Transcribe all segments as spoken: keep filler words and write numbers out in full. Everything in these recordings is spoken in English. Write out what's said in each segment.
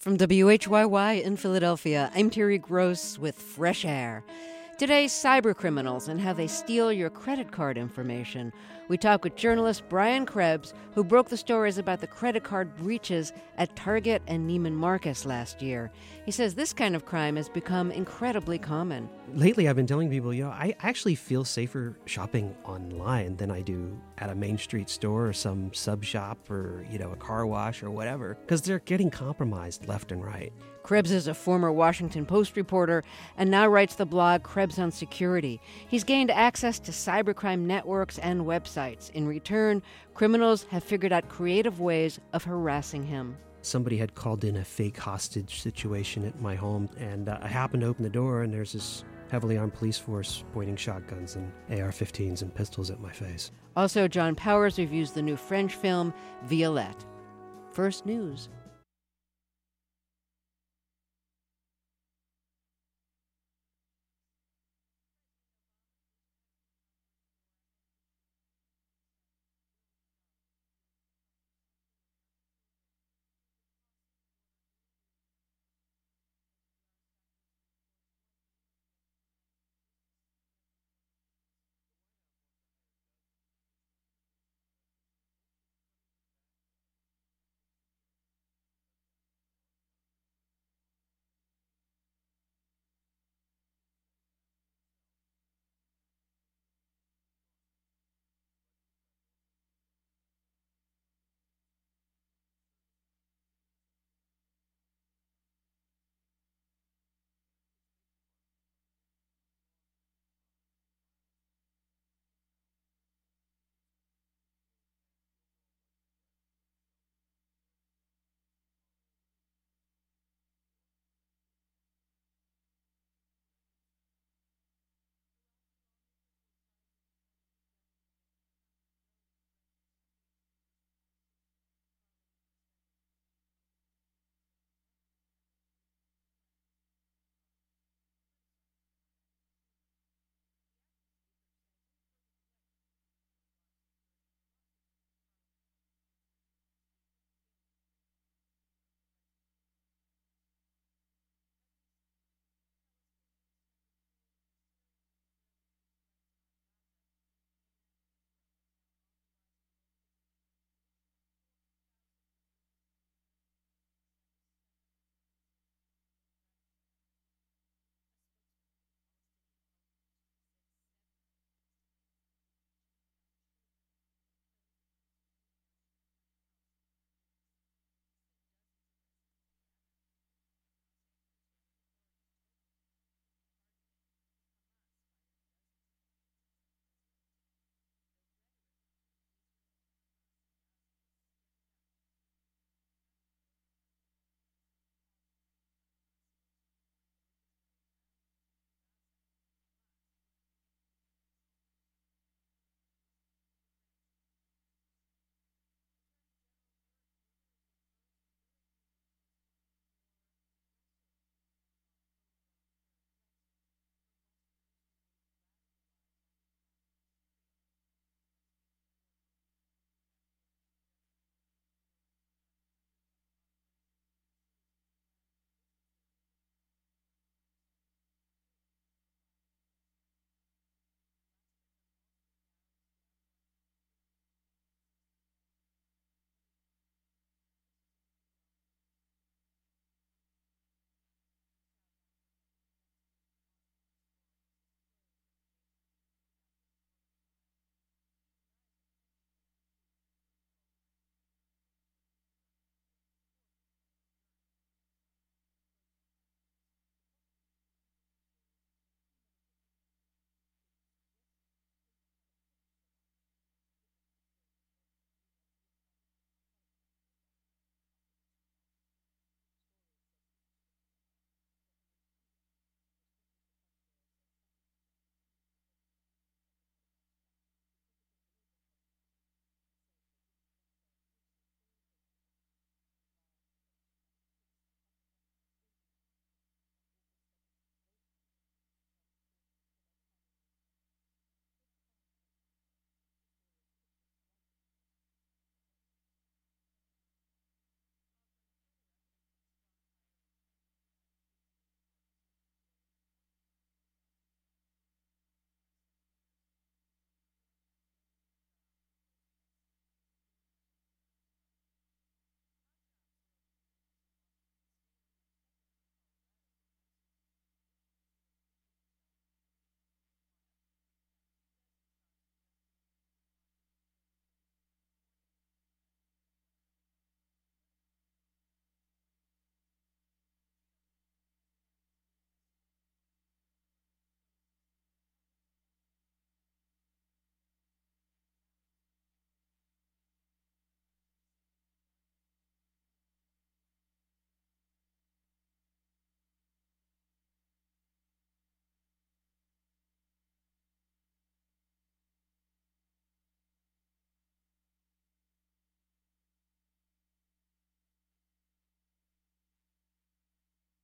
From W H Y Y in Philadelphia, I'm Terry Gross with Fresh Air. Today, cyber criminals and how they steal your credit card information. We talk with journalist Brian Krebs, who broke the stories about the credit card breaches at Target and Neiman Marcus last year. He says this kind of crime has become incredibly common. Lately, I've been telling people, you know, I actually feel safer shopping online than I do at a Main Street store or some sub shop or, you know, a car wash or whatever, because they're getting compromised left and right. Krebs is a former Washington Post reporter and now writes the blog Krebs on Security. He's gained access to cybercrime networks and websites. In return, criminals have figured out creative ways of harassing him. Somebody had called in a fake hostage situation at my home, and uh, I happened to open the door, and there's this heavily armed police force pointing shotguns and A R fifteens and pistols at my face. Also, John Powers reviews the new French film Violette. First News.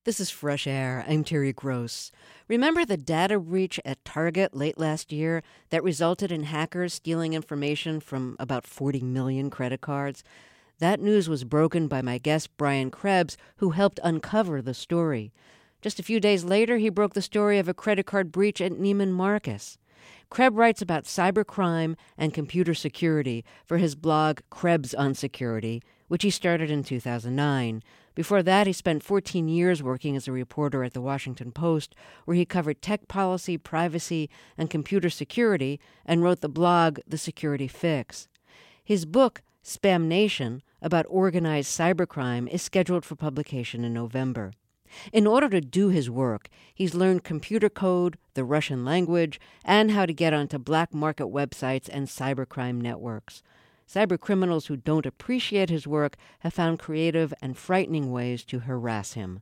This is Fresh Air. I'm Terry Gross. Remember the data breach at Target late last year that resulted in hackers stealing information from about forty million credit cards? That news was broken by my guest Brian Krebs, who helped uncover the story. Just a few days later, he broke the story of a credit card breach at Neiman Marcus. Krebs writes about cybercrime and computer security for his blog Krebs on Security, which he started in two thousand nine. Before that, he spent fourteen years working as a reporter at The Washington Post, where he covered tech policy, privacy, and computer security, and wrote the blog The Security Fix. His book, Spam Nation, about organized cybercrime, is scheduled for publication in November. In order to do his work, he's learned computer code, the Russian language, and how to get onto black market websites and cybercrime networks. Cybercriminals who don't appreciate his work have found creative and frightening ways to harass him.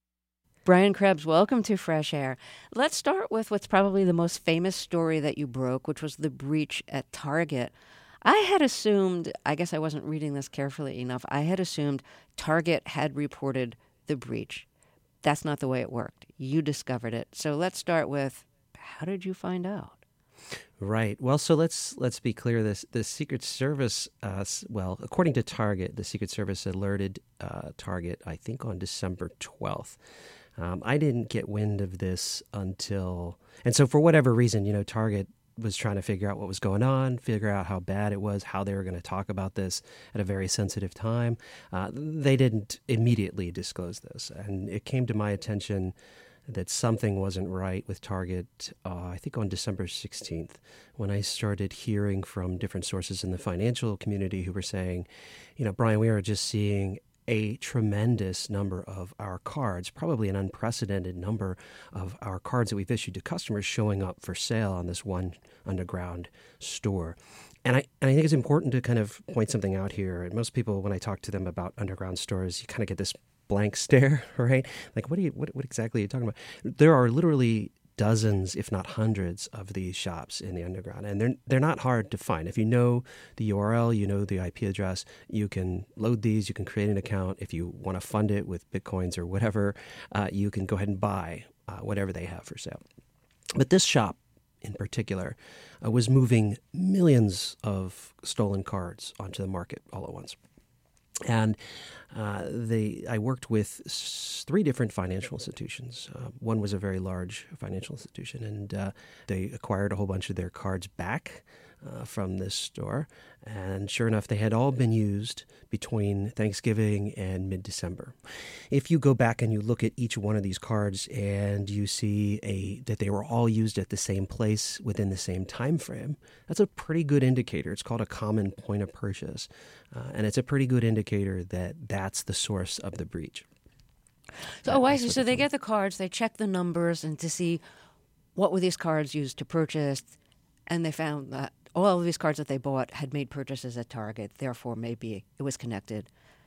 Brian Krebs, welcome to Fresh Air. Let's start with what's probably the most famous story that you broke, which was the breach at Target. I had assumed, I guess I wasn't reading this carefully enough, I had assumed Target had reported the breach. That's not the way it worked. You discovered it. So let's start with, how did you find out? Right. Well, so let's let's be clear. This the Secret Service, uh, well, according to Target, the Secret Service alerted uh, Target, I think, on December twelfth. Um, I didn't get wind of this until, and so for whatever reason, you know, Target was trying to figure out what was going on, figure out how bad it was, how they were going to talk about this at a very sensitive time. Uh, they didn't immediately disclose this, and it came to my attention that something wasn't right with Target, uh, I think on December sixteenth, when I started hearing from different sources in the financial community who were saying, you know, Brian, we are just seeing a tremendous number of our cards, probably an unprecedented number of our cards that we've issued to customers showing up for sale on this one underground store. And I, and I think it's important to kind of point something out here. And most people, when I talk to them about underground stores, you kind of get this blank stare, right? Like, what do you, what, what exactly are you talking about? There are literally dozens, if not hundreds, of these shops in the underground, and they're they're not hard to find. If you know the U R L, you know the I P address, you can load these. You can create an account. If you want to fund it with bitcoins or whatever, uh, you can go ahead and buy uh, whatever they have for sale. But this shop, in particular, uh, was moving millions of stolen cards onto the market all at once. And uh, they, I worked with s- three different financial institutions. Uh, one was a very large financial institution, and uh, they acquired a whole bunch of their cards back uh, from this store. And sure enough, they had all been used between Thanksgiving and mid-December. If you go back and you look at each one of these cards and you see a that they were all used at the same place within the same time frame, that's a pretty good indicator. It's called a common point of purchase, uh, and it's a pretty good indicator that that's the source of the breach. So, oh, I see. So they get the cards, they check the numbers, and to see what were these cards used to purchase, and they found that all of these cards that they bought had made purchases at Target. Therefore, maybe it was connected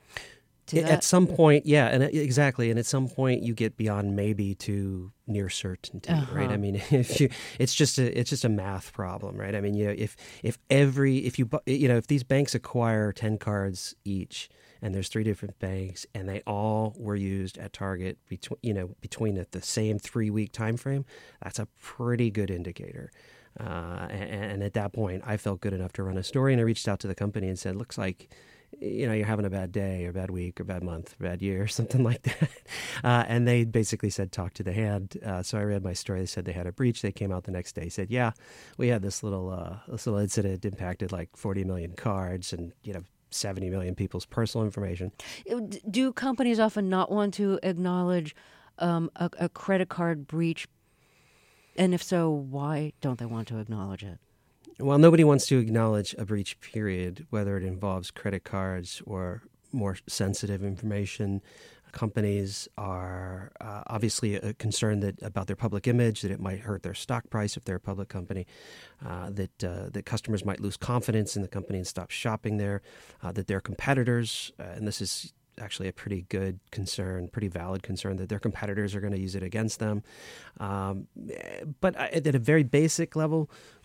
to that. At some point, yeah, and exactly. And at some point, you get beyond maybe to near certainty, uh-huh. right? I mean, if you, it's just a it's just a math problem, right? I mean, you know, if if every if you you know if these banks acquire ten cards each, and there's three different banks, and they all were used at Target between you know between the, the same three week time frame, that's a pretty good indicator. Uh, and, and at that point, I felt good enough to run a story, and I reached out to the company and said, looks like, you know, you're having a bad day or bad week or bad month, or bad year or something like that. Uh, and they basically said, talk to the hand. Uh, so I read my story. They said they had a breach. They came out the next day, said, yeah, we had this little, uh, this little incident impacted like forty million cards and, you know, seventy million people's personal information. Do companies often not want to acknowledge um, a, a credit card breach? And if so, why don't they want to acknowledge it? Well, nobody wants to acknowledge a breach, period, whether it involves credit cards or more sensitive information. Companies are uh, obviously uh, concerned that about their public image, that it might hurt their stock price if they're a public company, uh, that uh, that customers might lose confidence in the company and stop shopping there, uh, that their competitors, uh, and this is actually a pretty good concern, pretty valid concern, that their competitors are going to use it against them. Um, but at a very basic level,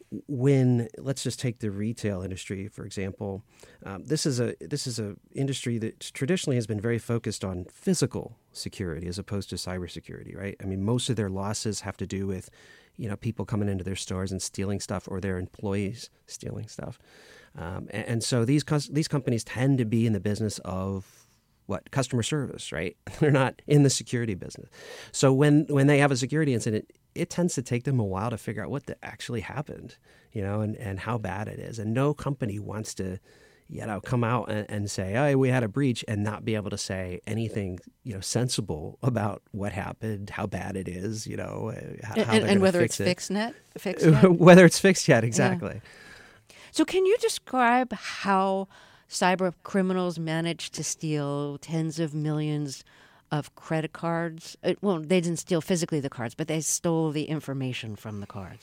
when, let's just take the retail industry, for example, um, this is a this is a industry that traditionally has been very focused on physical security as opposed to cybersecurity, right? I mean, most of their losses have to do with, you know, people coming into their stores and stealing stuff, or their employees stealing stuff. Um, and, and so these these companies tend to be in the business of what? Customer service, right? They're not in the security business. So when when they have a security incident, it tends to take them a while to figure out what the, actually happened, you know, and, and how bad it is. And no company wants to, you know, come out and, and say, oh, we had a breach, and not be able to say anything, you know, sensible about what happened, how bad it is, you know, how, and, how they're and whether fix it's it. fixed net, fixed yet? Whether it's fixed yet, exactly. Yeah. So can you describe how cyber criminals manage to steal tens of millions of credit cards? Well, they didn't steal physically the cards, but they stole the information from the cards.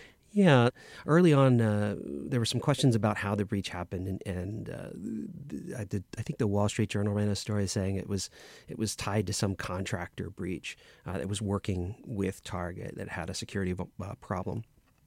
Yeah. Early on, uh, there were some questions about how the breach happened, and, and uh, I did. I think the Wall Street Journal ran a story saying it was it was tied to some contractor breach uh, that was working with Target that had a security uh, problem.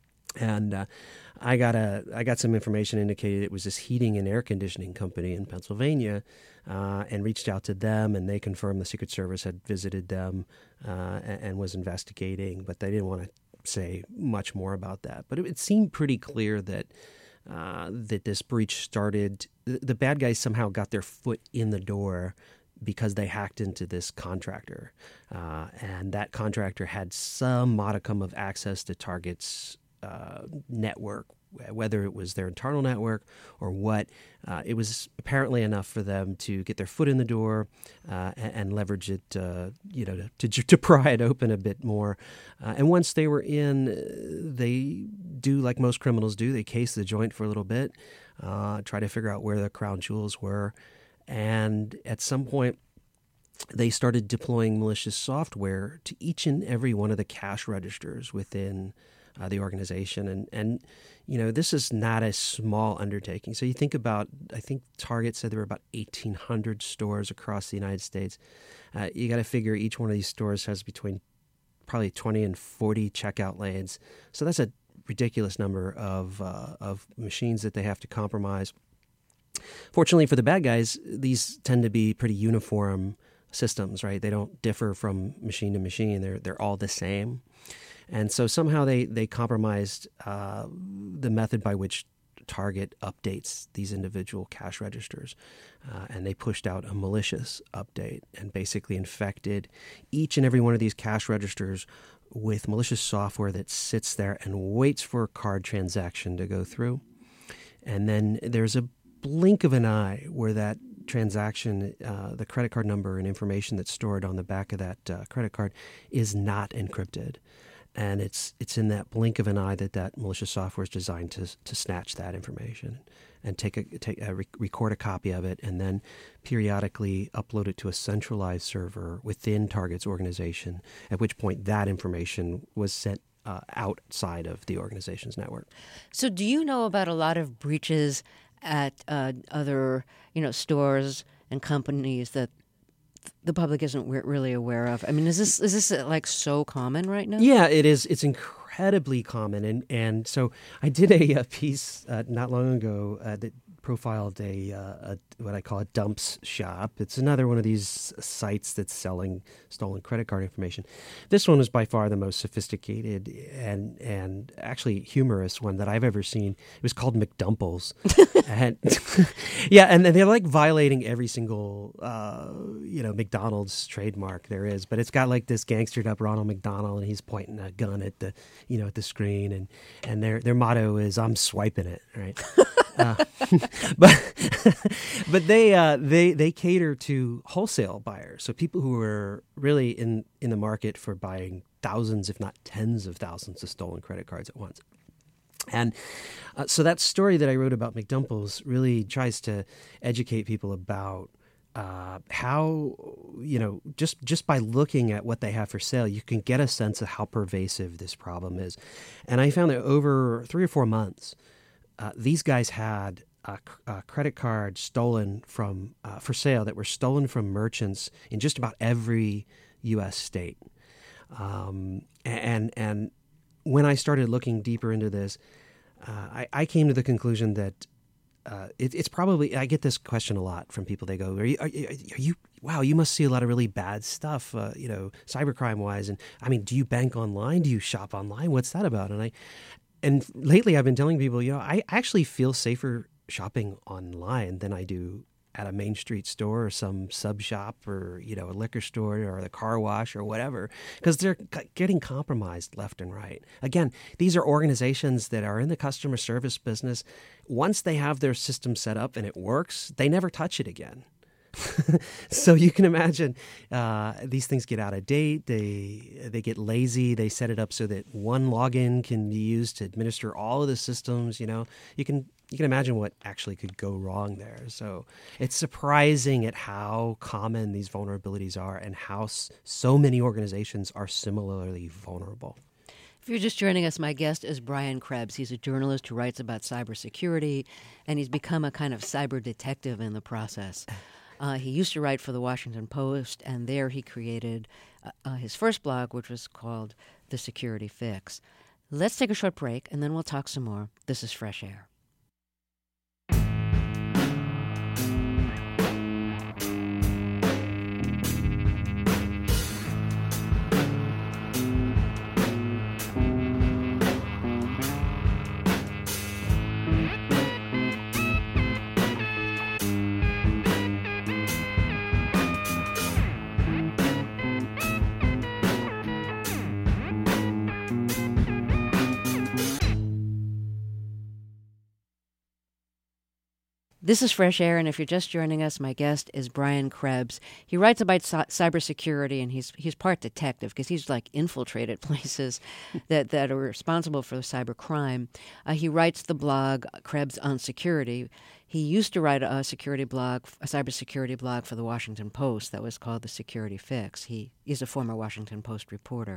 And uh, I got a I got some information indicated it was this heating and air conditioning company in Pennsylvania, uh, and reached out to them, and they confirmed the Secret Service had visited them uh, and, and was investigating, but they didn't want to say much more about that. But it, it seemed pretty clear that uh, that this breach started. The, the bad guys somehow got their foot in the door because they hacked into this contractor, uh, and that contractor had some modicum of access to Target's Uh, network, whether it was their internal network or what. Uh, it was apparently enough for them to get their foot in the door uh, and, and leverage it, uh, you know, to, to to pry it open a bit more. Uh, and once they were in, they do like most criminals do. They case the joint for a little bit, uh, try to figure out where the crown jewels were, and at some point, they started deploying malicious software to each and every one of the cash registers within Uh, the organization. And, and, you know, this is not a small undertaking. So you think about, I think Target said there were about eighteen hundred stores across the United States. Uh, you got to figure each one of these stores has between probably twenty and forty checkout lanes. So that's a ridiculous number of, uh, of machines that they have to compromise. Fortunately for the bad guys, these tend to be pretty uniform systems, right? They don't differ from machine to machine. They're, they're all the same. And so somehow they, they compromised uh, the method by which Target updates these individual cash registers. Uh, and they pushed out a malicious update and basically infected each and every one of these cash registers with malicious software that sits there and waits for a card transaction to go through. And then there's a blink of an eye where that transaction, uh, the credit card number and information that's stored on the back of that uh, credit card is not encrypted. And it's it's in that blink of an eye that that malicious software is designed to to snatch that information and take a take a, record a copy of it, and then periodically upload it to a centralized server within Target's organization. At which point, that information was sent uh, outside of the organization's network. So, do you know about a lot of breaches at uh, other you know stores and companies that the public isn't really aware of? I mean, is this is this like so common right now? Yeah, it is. It's incredibly common, and and so I did a, a piece uh, not long ago uh, that profiled a, uh, a what I call a dumps shop. It's another one of these sites that's selling stolen credit card information. This one was by far the most sophisticated and and actually humorous one that I've ever seen. It was called McDumples, and yeah, and they're like violating every single uh, you know McDonald's trademark there is. But it's got like this gangstered up Ronald McDonald, and he's pointing a gun at the you know at the screen, and and their their motto is "I'm swiping it," right? uh, but but they uh, they they cater to wholesale buyers, so people who are really in, in the market for buying thousands, if not tens of thousands, of stolen credit cards at once. And uh, so that story that I wrote about McDumples really tries to educate people about uh, how, you know, just just by looking at what they have for sale, you can get a sense of how pervasive this problem is. And I found that over three or four months, uh, these guys had a, a credit card stolen from uh, for sale that were stolen from merchants in just about every U S state. Um, and and when I started looking deeper into this, uh, I, I came to the conclusion that uh, it, it's probably, I get this question a lot from people. They go, are you, are, you- are you wow, you must see a lot of really bad stuff, uh, you know, cybercrime wise. And I mean, do you bank online? Do you shop online? What's that about? And I, and lately I've been telling people, you know, I actually feel safer shopping online than I do at a Main Street store or some sub shop or, you know, a liquor store or the car wash or whatever, because they're c- getting compromised left and right. Again, these are organizations that are in the customer service business. Once they have their system set up and it works, they never touch it again. So you can imagine uh, these things get out of date. They they get lazy. They set it up so that one login can be used to administer all of the systems. You know, you can you can imagine what actually could go wrong there. So it's surprising at how common these vulnerabilities are and how s- so many organizations are similarly vulnerable. If you're just joining us, my guest is Brian Krebs. He's a journalist who writes about cybersecurity, and he's become a kind of cyber detective in the process. Uh, he used to write for the Washington Post, and there he created uh, uh, his first blog, which was called The Security Fix. Let's take a short break, and then we'll talk some more. This is Fresh Air. This is Fresh Air, and if you're just joining us, my guest is Brian Krebs. He writes about cy- cybersecurity, and he's he's part detective because he's like infiltrated places that, that are responsible for cybercrime. Uh, he writes the blog Krebs on Security. He used to write a security blog, a cybersecurity blog for the Washington Post that was called The Security Fix. He is a former Washington Post reporter.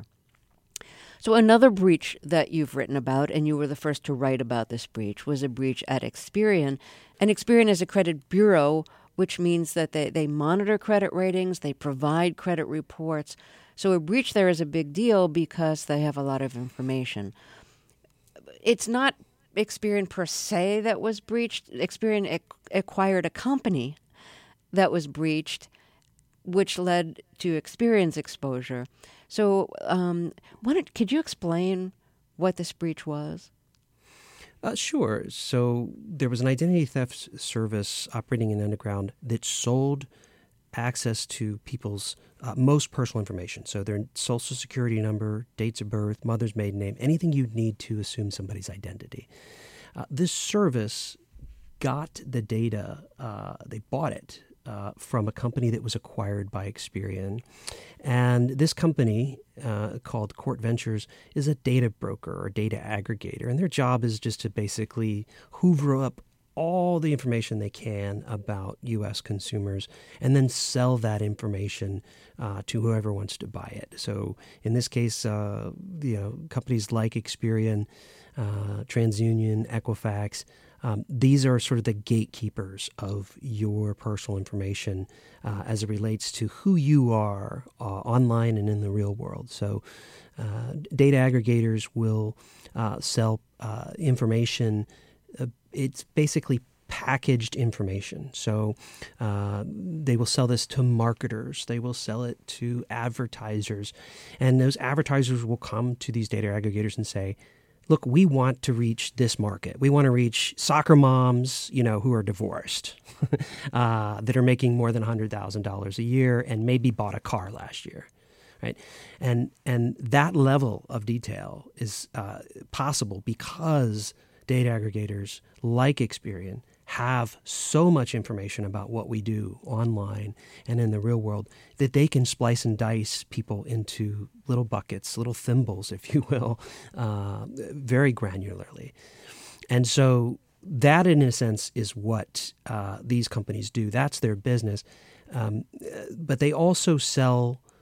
So another breach that you've written about, and you were the first to write about this breach, was a breach at Experian. And Experian is a credit bureau, which means that they, they monitor credit ratings, they provide credit reports. So a breach there is a big deal because they have a lot of information. It's not Experian per se that was breached. Experian ac- acquired a company that was breached, which led to Experian's exposure. So, um, what, could you explain what this breach was? Uh, sure. So there was an identity theft service operating in the underground that sold access to people's uh, most personal information. So their social security number, dates of birth, mother's maiden name, anything you'd need to assume somebody's identity. Uh, this service got the data, uh, they bought it uh, from a company that was acquired by Experian. And this company, uh, called Court Ventures, is a data broker or data aggregator. And their job is just to basically hoover up all the information they can about U S consumers and then sell that information uh, to whoever wants to buy it. So in this case, uh, you know, companies like Experian, uh, TransUnion, Equifax, Um, these are sort of the gatekeepers of your personal information uh, as it relates to who you are uh, online and in the real world. So uh, data aggregators will uh, sell uh, information. Uh, it's basically packaged information. So uh, they will sell this to marketers. They will sell it to advertisers. And those advertisers will come to these data aggregators and say, look, we want to reach this market. We want to reach soccer moms, you know, who are divorced, uh, that are making more than one hundred thousand dollars a year and maybe bought a car last year, right? And and that level of detail is uh, possible because data aggregators like Experian have so much information about what we do online and in the real world that they can splice and dice people into little buckets, little thimbles, if you will, uh, very granularly. And so that, in a sense, is what uh, these companies do. That's their business. Um, but they also sell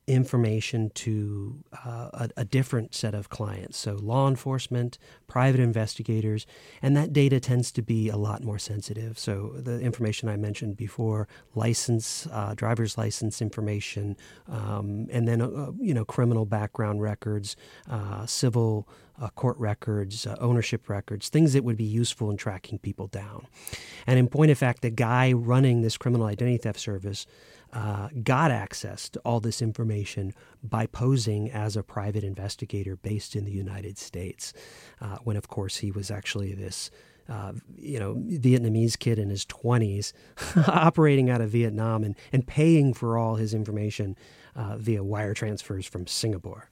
information to uh, a, a different set of clients. So law enforcement, private investigators, and that data tends to be a lot more sensitive. So the information I mentioned before, license, uh, driver's license information, um, and then, uh, you know, criminal background records, uh, civil uh, court records, uh, ownership records, things that would be useful in tracking people down. And in point of fact, the guy running this criminal identity theft service Uh, got access to all this information by posing as a private investigator based in the United States, uh, when, of course, he was actually this, uh, you know, Vietnamese kid in his twenties operating out of Vietnam and, and paying for all his information uh, via wire transfers from Singapore.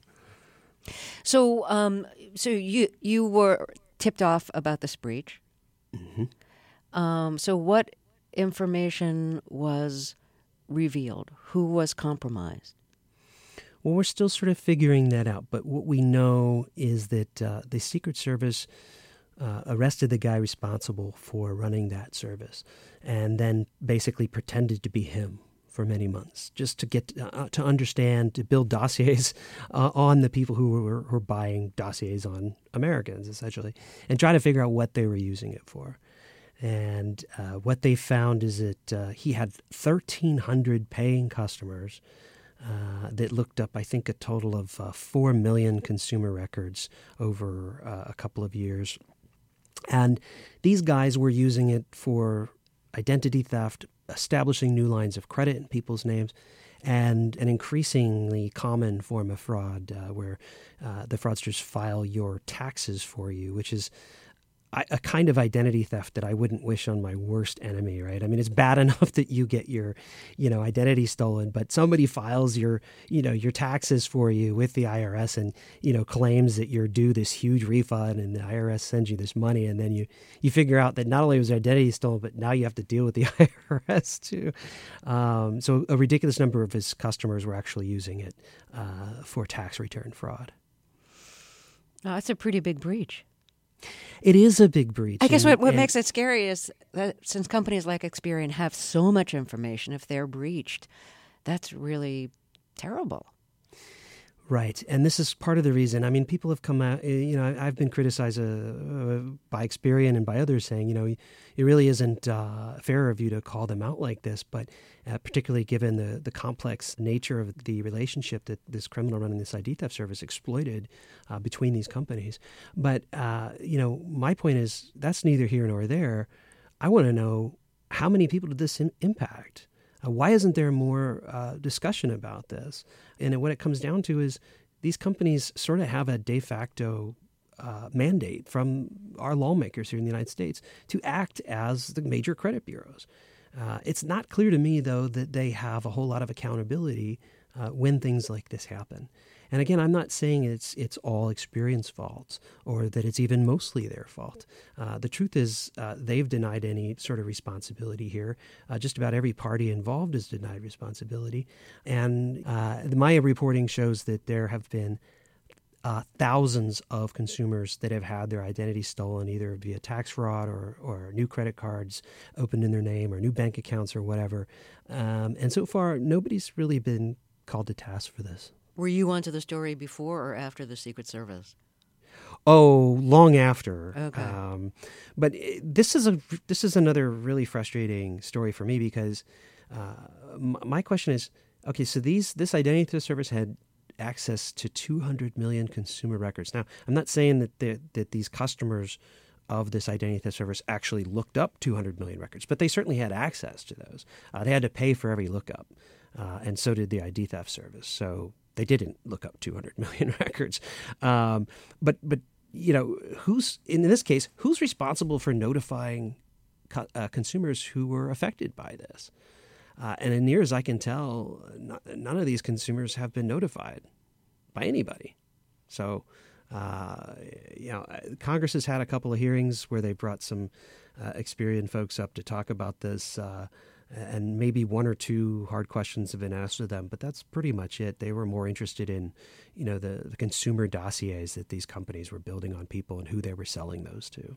So, um, so you you were tipped off about this breach. Mm-hmm. Um, so, what information was revealed? Who was compromised? Well, we're still sort of figuring that out. But what we know is that uh, the Secret Service uh, arrested the guy responsible for running that service and then basically pretended to be him for many months just to get uh, to understand, to build dossiers uh, on the people who were, who were buying dossiers on Americans, essentially, and try to figure out what they were using it for. And uh, what they found is that uh, he had thirteen hundred paying customers uh, that looked up, I think, a total of uh, four million consumer records over uh, a couple of years. And these guys were using it for identity theft, establishing new lines of credit in people's names, and an increasingly common form of fraud uh, where uh, the fraudsters file your taxes for you, which is a kind of identity theft that I wouldn't wish on my worst enemy, right? I mean, it's bad enough that you get your, you know, identity stolen, but somebody files your, you know, your taxes for you with the I R S and, you know, claims that you're due this huge refund and the I R S sends you this money. And then you, you figure out that not only was your identity stolen, but now you have to deal with the I R S too. Um, so a ridiculous number of his customers were actually using it uh, for tax return fraud. Oh, that's a pretty big breach. It is a big breach. I guess and, what, what and, makes it scary is that since companies like Experian have so much information, if they're breached, that's really terrible. Right. And this is part of the reason. I mean, people have come out, you know, I've been criticized uh, by Experian and by others saying, you know, it really isn't uh, fair of you to call them out like this, but uh, particularly given the, the complex nature of the relationship that this criminal running this I D theft service exploited uh, between these companies. But, uh, you know, my point is that's neither here nor there. I want to know, how many people did this im- impact? Uh, why isn't there more uh, discussion about this? And what it comes down to is these companies sort of have a de facto uh, mandate from our lawmakers here in the United States to act as the major credit bureaus. Uh, it's not clear to me, though, that they have a whole lot of accountability uh, when things like this happen. And again, I'm not saying it's it's all Experian's fault or that it's even mostly their fault. Uh, the truth is uh, they've denied any sort of responsibility here. Uh, just about every party involved is denied responsibility. And uh, my reporting shows that there have been uh, thousands of consumers that have had their identity stolen either via tax fraud or, or new credit cards opened in their name or new bank accounts or whatever. Um, and so far, nobody's really been called to task for this. Were you onto the story before or after the Secret Service? Oh, long after. Okay. Um, but it, this is a this is another really frustrating story for me because uh, m- my question is, okay, so these this identity theft service had access to two hundred million consumer records. Now, I'm not saying that the, that these customers of this identity theft service actually looked up two hundred million records, but they certainly had access to those. Uh, they had to pay for every lookup, uh, and so did the I D theft service. So they didn't look up two hundred million records. Um, but, but you know, who's in this case, who's responsible for notifying co- uh, consumers who were affected by this? Uh, and as near as I can tell, not, none of these consumers have been notified by anybody. So, uh, you know, Congress has had a couple of hearings where they brought some uh, Experian folks up to talk about this, uh, and maybe one or two hard questions have been asked of them, but that's pretty much it. They were more interested in, you know, the, the consumer dossiers that these companies were building on people and who they were selling those to.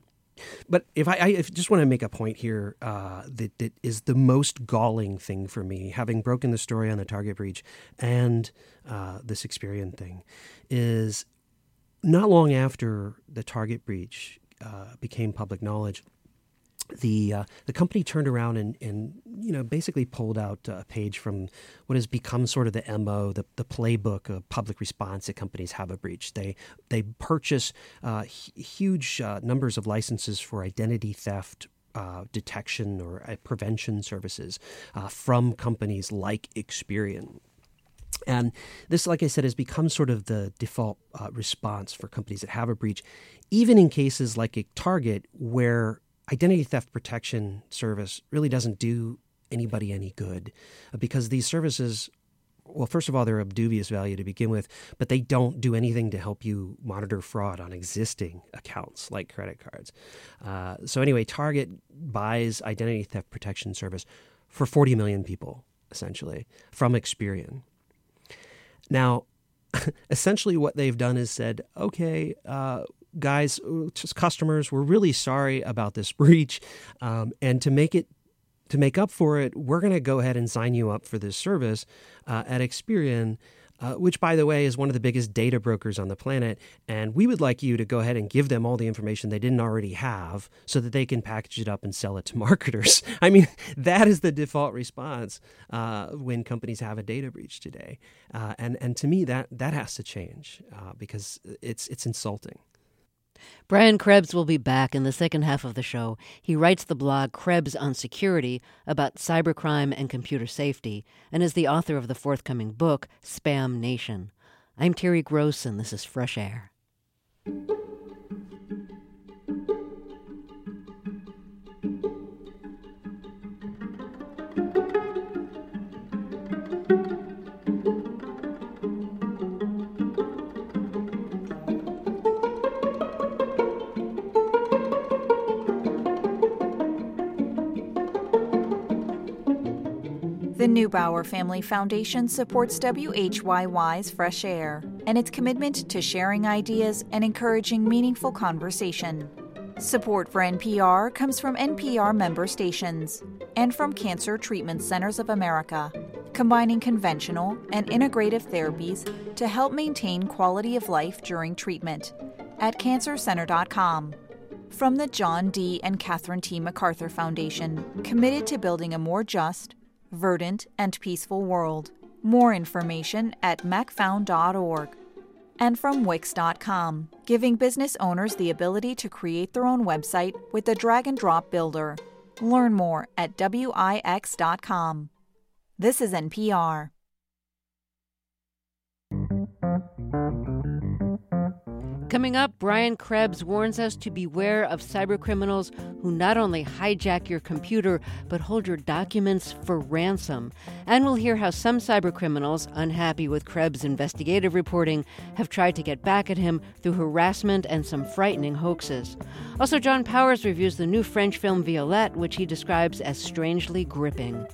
But if I, I just want to make a point here uh, that, that is the most galling thing for me, having broken the story on the Target breach and uh, this Experian thing, is not long after the Target breach uh, became public knowledge, the uh, the company turned around and, and you know basically pulled out a page from what has become sort of the M O, the, the playbook of public response that companies have a breach. They they purchase uh, h- huge uh, numbers of licenses for identity theft uh, detection or uh, prevention services uh, from companies like Experian. And this, like I said, has become sort of the default uh, response for companies that have a breach, even in cases like a Target where identity theft protection service really doesn't do anybody any good, because these services, well, first of all, they're of dubious value to begin with, but they don't do anything to help you monitor fraud on existing accounts like credit cards. Uh, so anyway, Target buys identity theft protection service for forty million people, essentially, from Experian. Now, essentially what they've done is said, okay, uh, guys, just customers, we're really sorry about this breach. Um, and to make it, to make up for it, we're going to go ahead and sign you up for this service uh, at Experian, uh, which, by the way, is one of the biggest data brokers on the planet. And we would like you to go ahead and give them all the information they didn't already have so that they can package it up and sell it to marketers. I mean, that is the default response uh, when companies have a data breach today. Uh, and, and to me, that, that has to change uh, because it's, it's insulting. Brian Krebs will be back in the second half of the show. He writes the blog Krebs on Security about cybercrime and computer safety, and is the author of the forthcoming book, Spam Nation. I'm Terry Gross, and this is Fresh Air. The Neubauer Family Foundation supports W H Y Y's Fresh Air and its commitment to sharing ideas and encouraging meaningful conversation. Support for N P R comes from N P R member stations and from Cancer Treatment Centers of America, combining conventional and integrative therapies to help maintain quality of life during treatment at cancer center dot com. From the John D. and Catherine T. MacArthur Foundation, committed to building a more just, verdant, and peaceful world. More information at mac found dot org. And from Wix dot com, giving business owners the ability to create their own website with the drag-and-drop builder. Learn more at wix dot com. This is N P R. Coming up, Brian Krebs warns us to beware of cybercriminals who not only hijack your computer, but hold your documents for ransom. And we'll hear how some cybercriminals, unhappy with Krebs' investigative reporting, have tried to get back at him through harassment and some frightening hoaxes. Also, John Powers reviews the new French film Violette, which he describes as strangely gripping.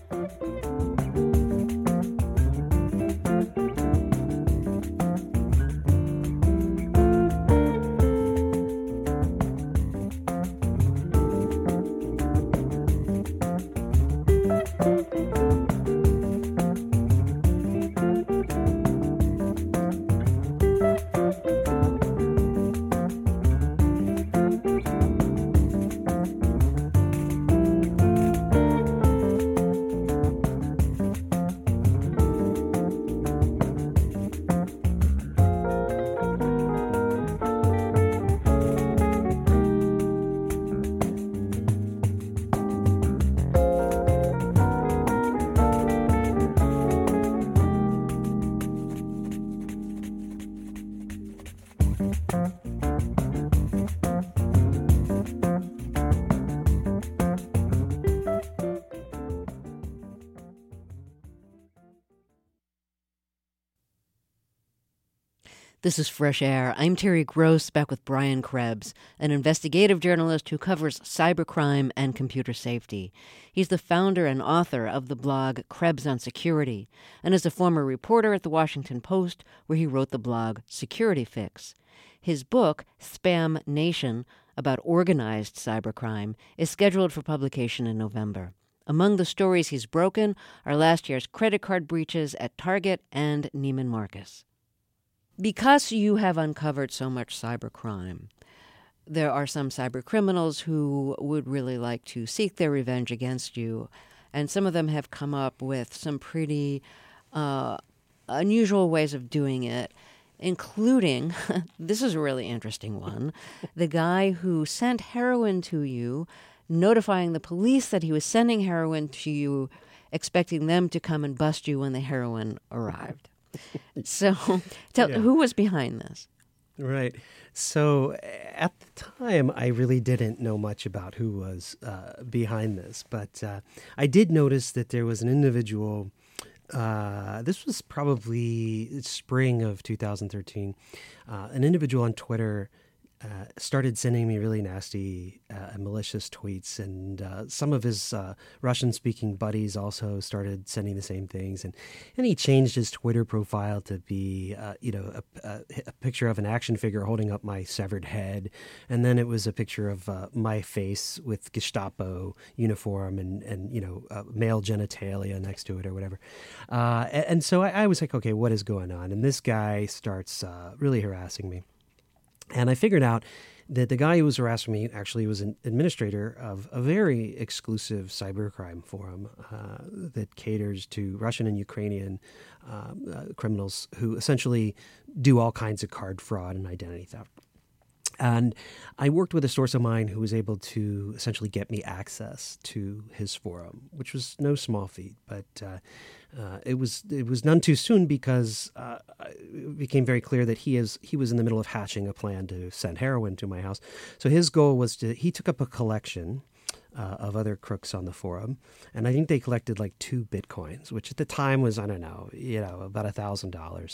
This is Fresh Air. I'm Terry Gross, back with Brian Krebs, an investigative journalist who covers cybercrime and computer safety. He's the founder and author of the blog Krebs on Security, and is a former reporter at The Washington Post, where he wrote the blog Security Fix. His book, Spam Nation, about organized cybercrime, is scheduled for publication in November. Among the stories he's broken are last year's credit card breaches at Target and Neiman Marcus. Because you have uncovered so much cybercrime, there are some cybercriminals who would really like to seek their revenge against you, and some of them have come up with some pretty uh, unusual ways of doing it, including, this is a really interesting one, the guy who sent heroin to you, notifying the police that he was sending heroin to you, expecting them to come and bust you when the heroin arrived. So, tell, Yeah. who was behind this? Right. So at the time, I really didn't know much about who was uh, behind this, but uh, I did notice that there was an individual. Uh, this was probably spring of two thousand thirteen. Uh, an individual on Twitter uh, started sending me really nasty uh, and malicious tweets, and uh, some of his uh, Russian-speaking buddies also started sending the same things. And, and he changed his Twitter profile to be, uh, you know, a, a, a picture of an action figure holding up my severed head, and then it was a picture of uh, my face with Gestapo uniform and and you know uh, male genitalia next to it or whatever. Uh, and, and so I, I was like, okay, what is going on? And this guy starts uh, really harassing me. And I figured out that the guy who was harassing me actually was an administrator of a very exclusive cybercrime forum uh, that caters to Russian and Ukrainian uh, uh, criminals who essentially do all kinds of card fraud and identity theft. And I worked with a source of mine who was able to essentially get me access to his forum, which was no small feat. But uh, uh, it was it was none too soon because uh, it became very clear that he is he was in the middle of hatching a plan to send heroin to my house. So his goal was to he took up a collection uh, of other crooks on the forum, and I think they collected like two bitcoins, which at the time was I don't know you know about a thousand dollars,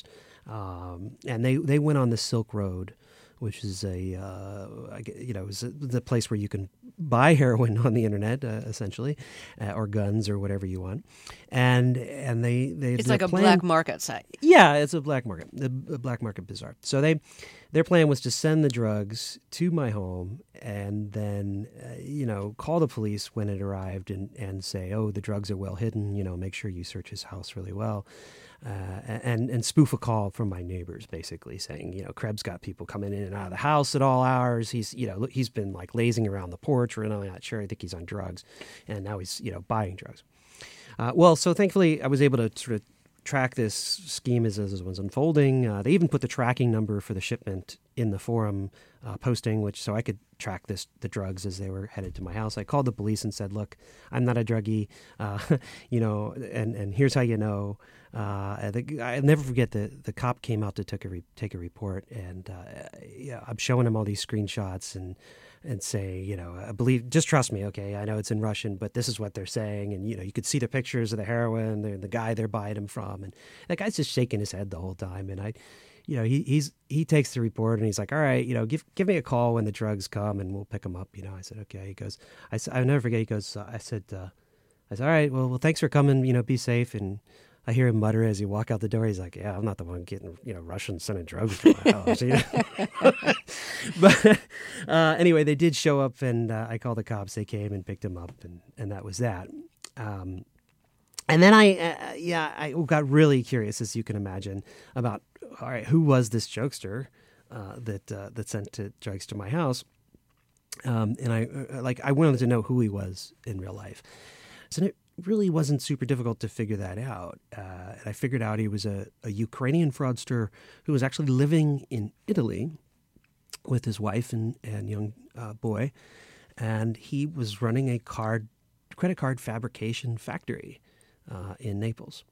and they they went on the Silk Road, which is a, uh, you know, is the place where you can buy heroin on the internet, uh, essentially, uh, or guns or whatever you want. And and they they It's like a plan, black market site. Yeah, it's a black market, a, a black market bazaar. So they their plan was to send the drugs to my home and then uh, you know call the police when it arrived and and say, oh, the drugs are well hidden. You know, make sure you search his house really well. Uh, and and spoof a call from my neighbors, basically saying, you know, Krebs got people coming in and out of the house at all hours. He's, you know, he's been like lazing around the porch. We're really not sure. I think he's on drugs, and now he's, you know, buying drugs. Uh, well, so thankfully, I was able to sort of track this scheme as, as it was unfolding. Uh, they even put the tracking number for the shipment in the forum uh, posting, which so I could track this the drugs as they were headed to my house. I called the police and said, "Look, I'm not a druggie, uh, you know, and and here's how you know." Uh, the, I'll never forget the the cop came out to take a re, take a report, and uh, yeah, I'm showing him all these screenshots and and say, you know, I believe, just trust me, okay? I know it's in Russian, but this is what they're saying, and you know, you could see the pictures of the heroin, the, the guy they're buying him from, and that guy's just shaking his head the whole time, and I. You know, he he's he takes the report and he's like, all right, you know, give give me a call when the drugs come and we'll pick them up. You know, I said, okay. He goes, I I'll never forget. He goes, uh, I said, uh, I said, all right, well, well, thanks for coming. You know, be safe. And I hear him mutter as he walk out the door. He's like, yeah, I'm not the one getting, you know, Russians sending drugs to my house. You know? But uh, anyway, they did show up, and uh, I called the cops. They came and picked him up, and and that was that. Um, And then I, uh, yeah, I got really curious, as you can imagine, about, all right, who was this jokester uh, that uh, that sent to drugs to my house? Um, and I, uh, like, I wanted to know who he was in real life. So it really wasn't super difficult to figure that out. Uh, and I figured out he was a, a Ukrainian fraudster who was actually living in Italy with his wife and, and young uh, boy. And he was running a card, credit card fabrication factory Uh, in Naples.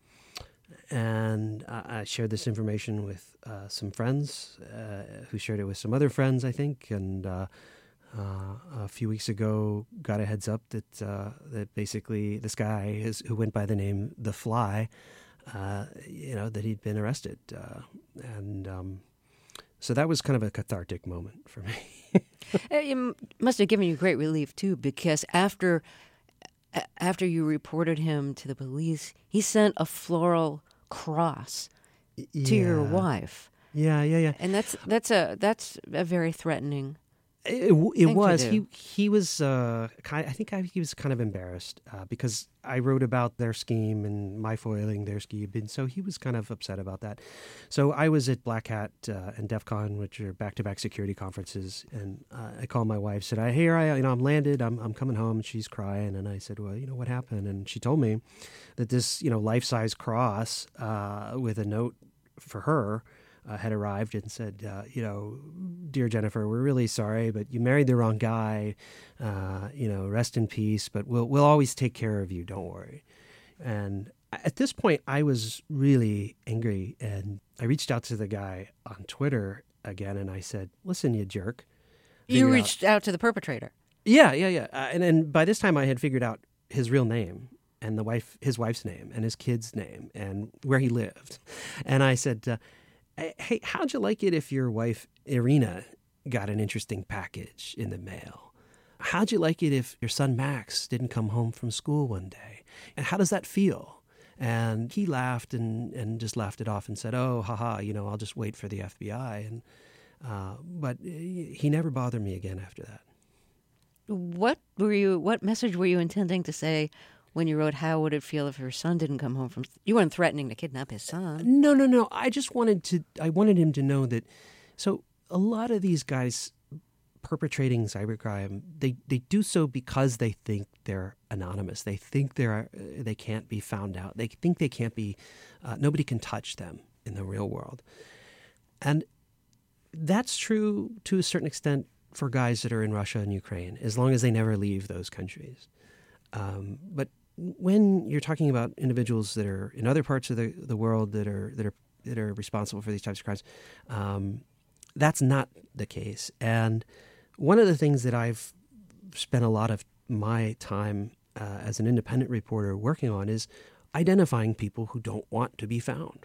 And uh, I shared this information with uh, some friends uh, who shared it with some other friends, I think. And uh, uh, a few weeks ago, got a heads up that uh, that basically this guy is, who went by the name The Fly, uh, you know, that he'd been arrested. Uh, and um, so that was kind of a cathartic moment for me. It must have given you great relief, too, because after... After you reported him to the police, he sent a floral cross to Yeah. your wife. Yeah, yeah, yeah. And that's that's a that's a very threatening It, it Think was. you He do. he was. Uh, kind. I think I, he was kind of embarrassed uh, because I wrote about their scheme and my foiling their scheme, and so he was kind of upset about that. So I was at Black Hat uh, and DEF CON, which are back-to-back security conferences, and uh, I called my wife. Said, "I here I you know I'm landed. I'm I'm coming home." And she's crying, and I said, "Well, you know what happened?" And she told me that this you know life-size cross uh, with a note for her. Uh, had arrived and said, uh, you know, dear Jennifer, we're really sorry, but you married the wrong guy. Uh, you know, rest in peace. But we'll we'll always take care of you. Don't worry. And at this point, I was really angry, and I reached out to the guy on Twitter again, and I said, "Listen, you jerk." You Figured out- reached out to the perpetrator. Yeah, yeah, yeah. Uh, and and by this time, I had figured out his real name. And the wife, his wife's name, and his kid's name, and where he lived. And I said, uh, "Hey, how'd you like it if your wife, Irina, got an interesting package in the mail? How'd you like it if your son, Max, didn't come home from school one day? And how does that feel?" And he laughed and, and just laughed it off and said, "Oh, haha, you know, I'll just wait for the F B I." And uh, But he never bothered me again after that. What were you? What message were you intending to say when you wrote, "How would it feel if your son didn't come home from?" You weren't threatening to kidnap his son. No, no, no. I just wanted to, I wanted him to know that, so a lot of these guys perpetrating cybercrime, they, they do so because they think they're anonymous. They think they're, uh, they can't be found out. They think they can't be, uh, nobody can touch them in the real world. And that's true to a certain extent for guys that are in Russia and Ukraine, as long as they never leave those countries. Um, but when you're talking about individuals that are in other parts of the, the world that are that are that are responsible for these types of crimes, um, that's not the case. And one of the things that I've spent a lot of my time uh, as an independent reporter working on is identifying people who don't want to be found,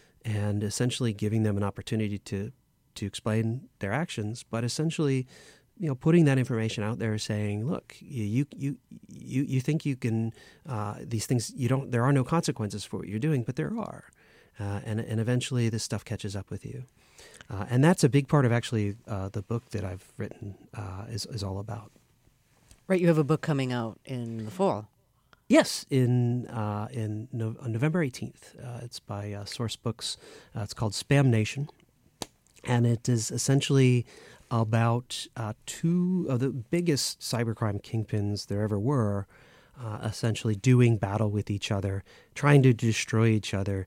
and essentially giving them an opportunity to to explain their actions, but essentially, you know, putting that information out there, saying, "Look, you you you you think you can uh, these things. You don't. There are no consequences for what you're doing, but there are, uh, and and eventually this stuff catches up with you." Uh, and that's a big part of actually uh, the book that I've written uh, is is all about. Right, you have a book coming out in the fall. Yes, in uh, in no, on November eighteenth. Uh, it's by uh, Source Books. Uh, it's called Spam Nation, and it is essentially about uh, two of the biggest cybercrime kingpins there ever were, uh, essentially doing battle with each other, trying to destroy each other,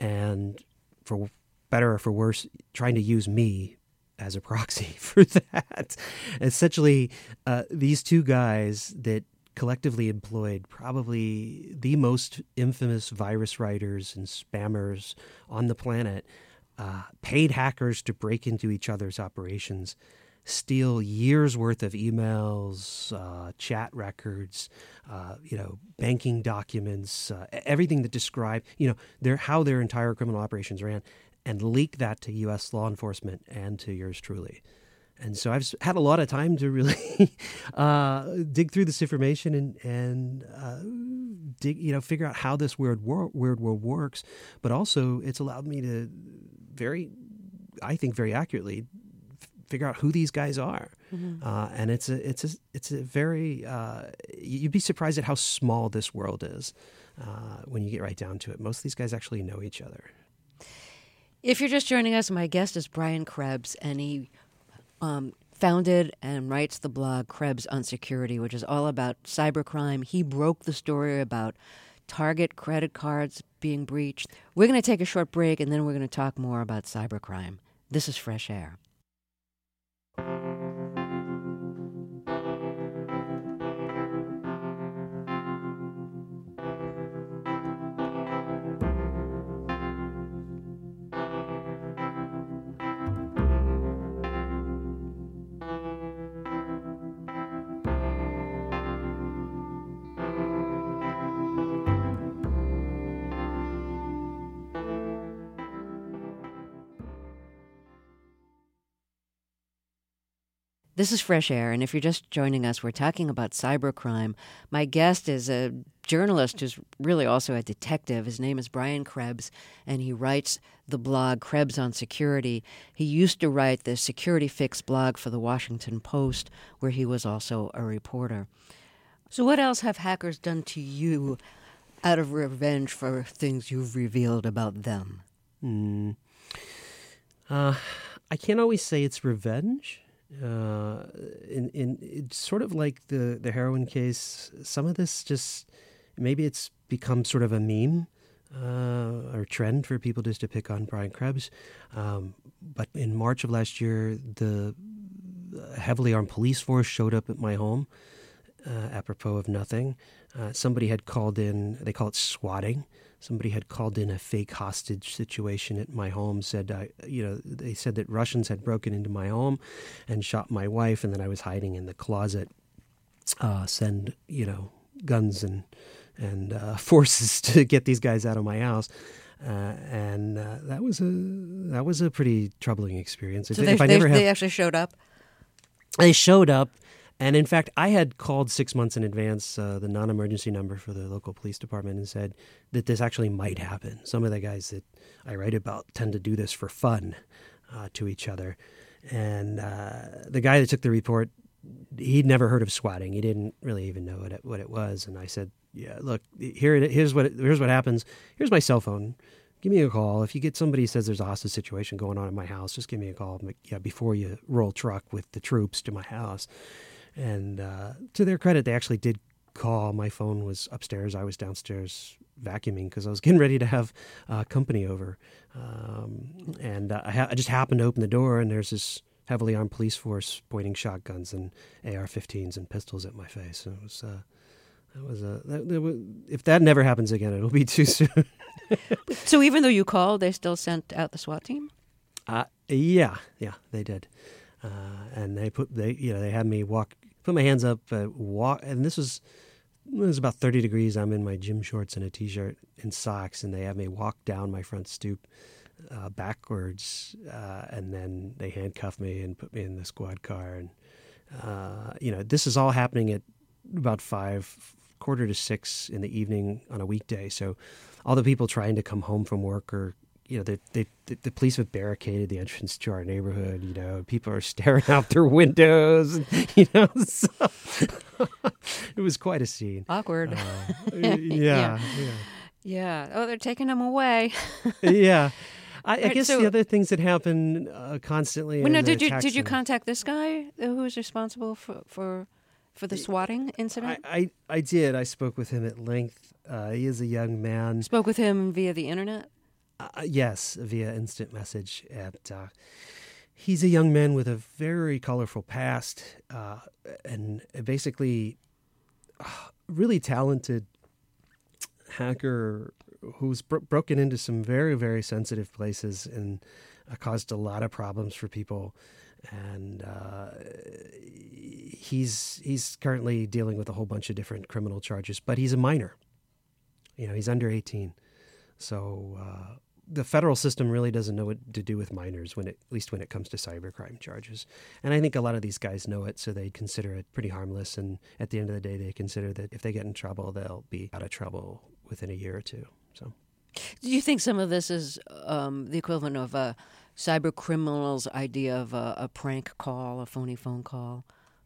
and for better or for worse, trying to use me as a proxy for that. Essentially, uh, these two guys that collectively employed probably the most infamous virus writers and spammers on the planet, uh, paid hackers to break into each other's operations, steal years worth of emails, uh, chat records, uh, you know, banking documents, uh, everything that describe, you know, their how their entire criminal operations ran, and leak that to U S law enforcement and to yours truly. And so I've had a lot of time to really uh, dig through this information and and uh, dig, you know, figure out how this weird world, weird world works. But also, it's allowed me to very, I think, very accurately figure out who these guys are. Mm-hmm. Uh, and it's a it's a it's a very uh, you'd be surprised at how small this world is uh, when you get right down to it. Most of these guys actually know each other. If you're just joining us, my guest is Brian Krebs, and he Um, founded and writes the blog Krebs on Security, which is all about cybercrime. He broke the story about Target credit cards being breached. We're going to take a short break, and then we're going to talk more about cybercrime. This is Fresh Air. This is Fresh Air, and if you're just joining us, we're talking about cybercrime. My guest is a journalist who's really also a detective. His name is Brian Krebs, and he writes the blog Krebs on Security. He used to write the Security Fix blog for the Washington Post, where he was also a reporter. So what else have hackers done to you out of revenge for things you've revealed about them? Mm. Uh, I can't always say it's revenge. Uh, in, in it's sort of like the, the heroin case. Some of this just, maybe it's become sort of a meme uh, or trend for people just to pick on Brian Krebs. Um, but in March of last year, the heavily armed police force showed up at my home, uh, apropos of nothing. Uh, somebody had called in, they call it swatting. Somebody had called in a fake hostage situation at my home, said, I, you know, they said that Russians had broken into my home and shot my wife, and then I was hiding in the closet, uh, send, you know, guns and and uh, forces to get these guys out of my house. Uh, and uh, that was a that was a pretty troubling experience. So if, they, if I they, never have, they actually showed up? They showed up. And in fact, I had called six months in advance uh, the non-emergency number for the local police department and said that this actually might happen. Some of the guys that I write about tend to do this for fun uh, to each other. And uh, the guy that took the report, he'd never heard of swatting. He didn't really even know what it, what it was. And I said, "Yeah, look, here it, here's what it, here's what happens. Here's my cell phone. Give me a call. If you get somebody who says there's a hostage situation going on in my house, just give me a call. Yeah, before you roll truck with the troops to my house." And uh, to their credit, they actually did call. My phone was upstairs. I was downstairs vacuuming because I was getting ready to have uh, company over. Um, and uh, I, ha- I just happened to open the door, and there's this heavily armed police force pointing shotguns and A R fifteens and pistols at my face. And it was, uh, that was a, that, that was, if that never happens again, it'll be too soon. So even though you called, they still sent out the SWAT team? Uh, yeah, yeah, they did. Uh, and they put they you know they had me walk put my hands up uh, walk and this was it was about thirty degrees. I'm in my gym shorts and a t-shirt and socks, and they had me walk down my front stoop uh, backwards, uh, and then they handcuffed me and put me in the squad car. And uh, you know this is all happening at about five quarter to six in the evening on a weekday. So all the people trying to come home from work are. You know, they, they, the police have barricaded the entrance to our neighborhood. You know, people are staring out their windows. And, you know, so it was quite a scene. Awkward. Uh, yeah, yeah, yeah. Yeah. Oh, they're taking them away. Yeah. I, I Right, guess so- the other things that happen uh, constantly. Well, are no, the did you attacks did you on- contact this guy who was responsible for for, for the swatting I, incident? I, I did. I spoke with him at length. Uh, he is a young man. Spoke with him via the internet? Uh, yes, via instant message. And uh, he's a young man with a very colorful past, uh, and basically uh, really talented hacker who's bro- broken into some very, very sensitive places and uh, caused a lot of problems for people. And uh, he's he's currently dealing with a whole bunch of different criminal charges, but he's a minor. You know, he's under eighteen. So uh, the federal system really doesn't know what to do with minors, when it, at least when it comes to cybercrime charges. And I think a lot of these guys know it, so they consider it pretty harmless. And at the end of the day, they consider that if they get in trouble, they'll be out of trouble within a year or two. So, Do you think some of this is um, the equivalent of a cyber criminal's idea of a, a prank call, a phony phone call?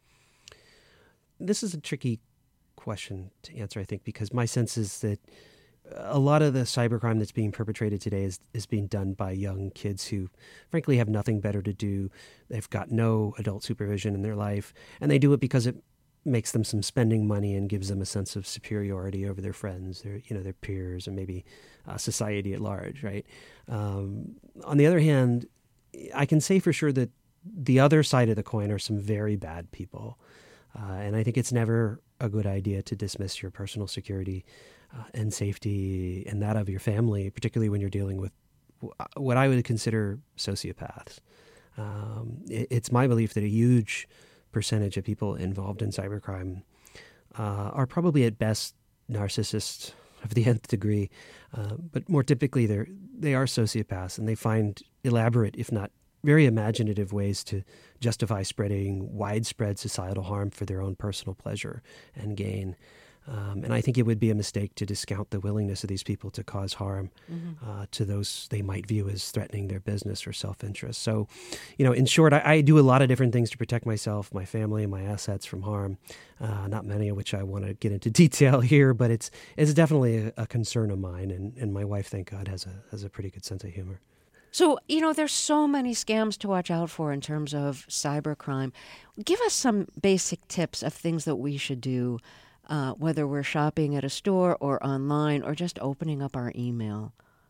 this is a tricky question to answer, I think, because my sense is that a lot of the cybercrime that's being perpetrated today is, is being done by young kids who, frankly, have nothing better to do. They've got no adult supervision in their life, and they do it because it makes them some spending money and gives them a sense of superiority over their friends, their you know their peers, and maybe uh, society at large. Right. Um, on the other hand, I can say for sure that the other side of the coin are some very bad people, uh, and I think it's never a good idea to dismiss your personal security uh, and safety and that of your family, particularly when you're dealing with what I would consider sociopaths. Um, it, it's my belief that a huge percentage of people involved in cybercrime uh, are probably at best narcissists of the nth degree, uh, but more typically they're they are sociopaths, and they find elaborate, if not very imaginative ways to justify spreading widespread societal harm for their own personal pleasure and gain. Um, and I think it would be a mistake to discount the willingness of these people to cause harm mm-hmm. uh, to those they might view as threatening their business or self-interest. So, you know, in short, I, I do a lot of different things to protect myself, my family, and my assets from harm, uh, not many of which I want to get into detail here, but it's it's definitely a, a concern of mine. And, and my wife, thank God, has a has a pretty good sense of humor. So, you know, there's so many scams to watch out for in terms of cybercrime. Give us some basic tips of things that we should do, uh, whether we're shopping at a store or online or just opening up our email.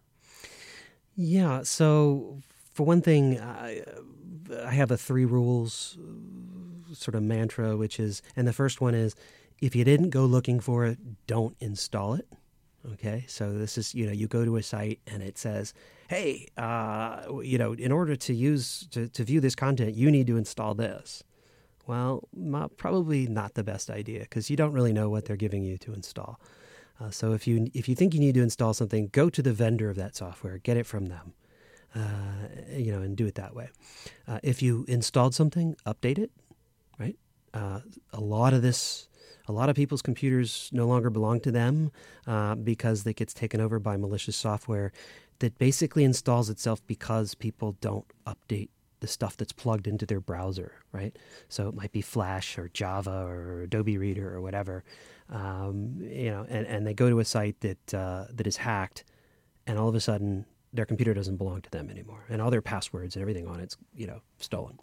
Yeah, so for one thing, I, I have a three rules sort of mantra, which is, and the first one is, if you didn't go looking for it, don't install it. Okay, so this is, you know, you go to a site and it says, hey, uh, you know, in order to use, to, to view this content, you need to install this. Well, not, probably not the best idea because you don't really know what they're giving you to install. Uh, so if you if you think you need to install something, go to the vendor of that software, get it from them, uh, you know, and do it that way. Uh, if you installed something, update it, right? Uh, a lot of this... A lot of people's computers no longer belong to them uh, because it gets taken over by malicious software that basically installs itself because people don't update the stuff that's plugged into their browser, right? So it might be Flash or Java or Adobe Reader or whatever, um, you know, and, and they go to a site that uh, that is hacked, and all of a sudden their computer doesn't belong to them anymore, and all their passwords and everything on it's, you know, stolen.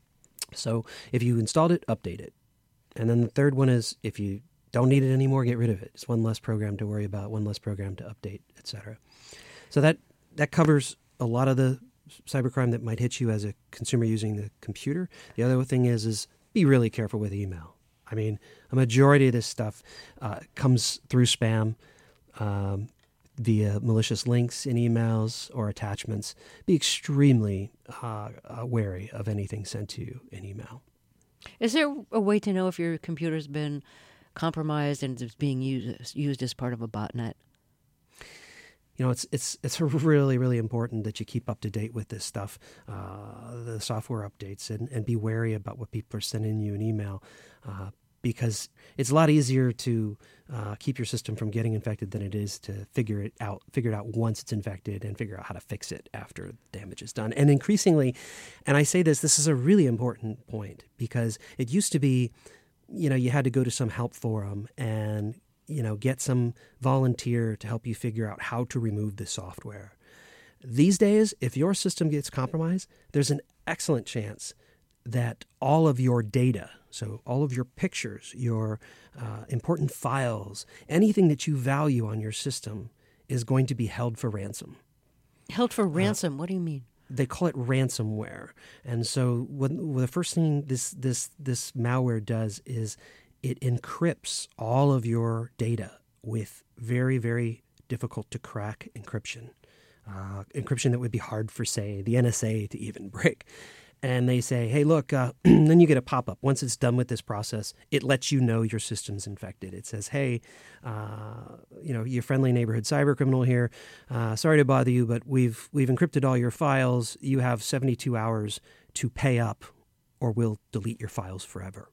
So if you installed it, update it. And then the third one is, if you don't need it anymore, get rid of it. It's one less program to worry about, one less program to update, et cetera. So that that covers a lot of the cybercrime that might hit you as a consumer using the computer. The other thing is, is be really careful with email. I mean, a majority of this stuff uh, comes through spam, um, via malicious links in emails or attachments. Be extremely uh, uh, wary of anything sent to you in email. Is there a way to know if your computer's been compromised and is being used used as part of a botnet? You know, it's it's it's really, really important that you keep up to date with this stuff, uh, the software updates, and, and be wary about what people are sending you in email, uh, because it's a lot easier to uh, keep your system from getting infected than it is to figure it out, figure it out once it's infected and figure out how to fix it after damage is done. And increasingly, and I say this, this is a really important point because it used to be, you know, you had to go to some help forum and, you know, get some volunteer to help you figure out how to remove the software. These days, if your system gets compromised, there's an excellent chance that all of your data, so all of your pictures, your uh, important files, anything that you value on your system is going to be held for ransom. Held for ransom? Uh, what do you mean? They call it ransomware. And so when, well, the first thing this, this, this malware does is it encrypts all of your data with very, very difficult to crack encryption. Uh, encryption that would be hard for, say, the N S A to even break. And they say, hey, look, uh, then you get a pop-up. Once it's done with this process, it lets you know your system's infected. It says, hey, uh, you know, your friendly neighborhood cyber criminal here. Uh, sorry to bother you, but we've we've encrypted all your files. You have seventy-two hours to pay up or we'll delete your files forever.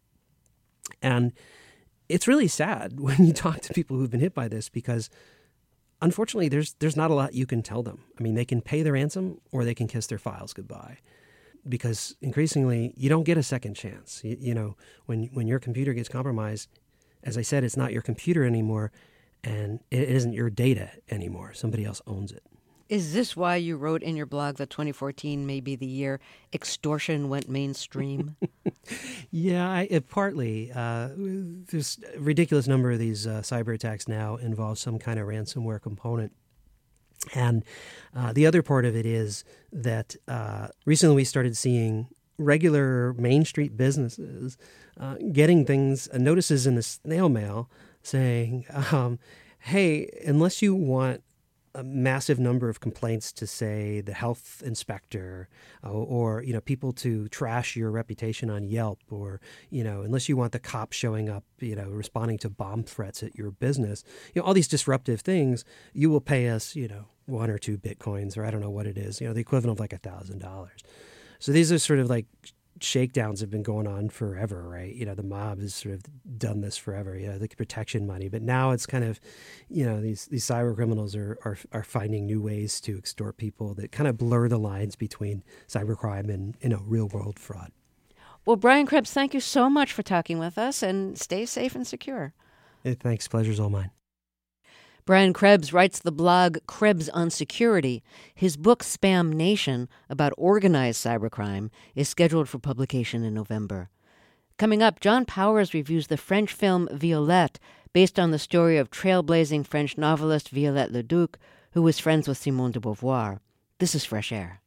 And it's really sad when you talk to people who've been hit by this because unfortunately, there's there's not a lot you can tell them. I mean, they can pay the ransom or they can kiss their files goodbye. Because increasingly, you don't get a second chance. You, you know, when when your computer gets compromised, as I said, it's not your computer anymore, and it isn't your data anymore. Somebody else owns it. Is this why you wrote in your blog that twenty fourteen may be the year extortion went mainstream? Yeah, I, it partly. Uh, there's a ridiculous number of these uh, cyber attacks now involve some kind of ransomware component. And uh, the other part of it is that uh, recently we started seeing regular Main Street businesses uh, getting things, uh, notices in the snail mail saying, um, hey, unless you want a massive number of complaints to, say, the health inspector uh, or, you know, people to trash your reputation on Yelp or, you know, unless you want the cops showing up, you know, responding to bomb threats at your business, you know, all these disruptive things, you will pay us, you know, one or two Bitcoins or I don't know what it is, you know, the equivalent of like a thousand dollars. So these are sort of like shakedowns have been going on forever, right? You know, the mob has sort of done this forever, you know, the protection money. But now it's kind of, you know, these these cyber criminals are, are, are finding new ways to extort people that kind of blur the lines between cybercrime and, you know, real world fraud. Well, Brian Krebs, thank you so much for talking with us, and stay safe and secure. Hey, thanks. Pleasure's all mine. Brian Krebs writes the blog Krebs on Security. His book, Spam Nation, about organized cybercrime, is scheduled for publication in November. Coming up, John Powers reviews the French film Violette, based on the story of trailblazing French novelist Violette Leduc, who was friends with Simone de Beauvoir. This is Fresh Air.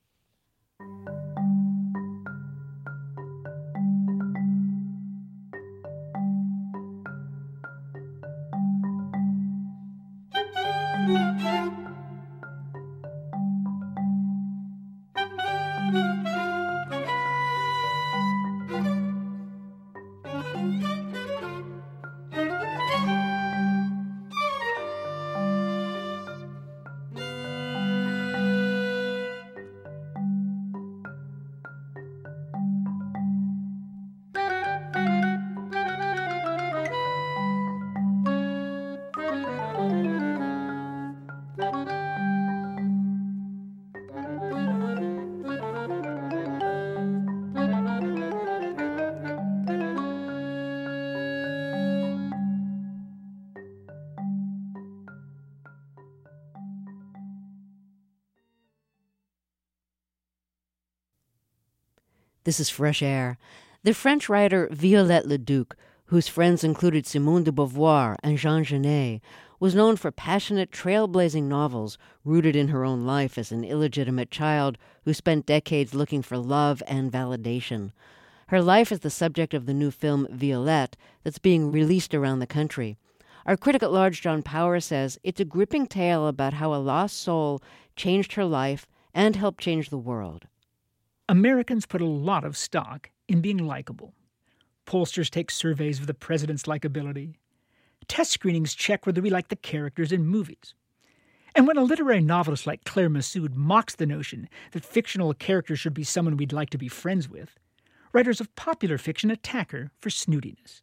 This is Fresh Air. The French writer Violette Leduc, whose friends included Simone de Beauvoir and Jean Genet, was known for passionate, trailblazing novels rooted in her own life as an illegitimate child who spent decades looking for love and validation. Her life is the subject of the new film Violette that's being released around the country. Our critic at large, John Powers, says it's a gripping tale about how a lost soul changed her life and helped change the world. Americans put a lot of stock in being likable. Pollsters take surveys of the president's likability. Test screenings check whether we like the characters in movies. And when a literary novelist like Claire Massoud mocks the notion that fictional characters should be someone we'd like to be friends with, writers of popular fiction attack her for snootiness.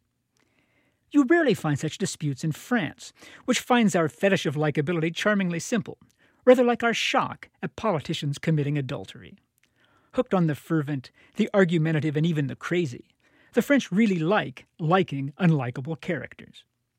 You rarely find such disputes in France, which finds our fetish of likability charmingly simple, rather like our shock at politicians committing adultery. Hooked on the fervent, the argumentative, and even the crazy, the French really like liking unlikable characters.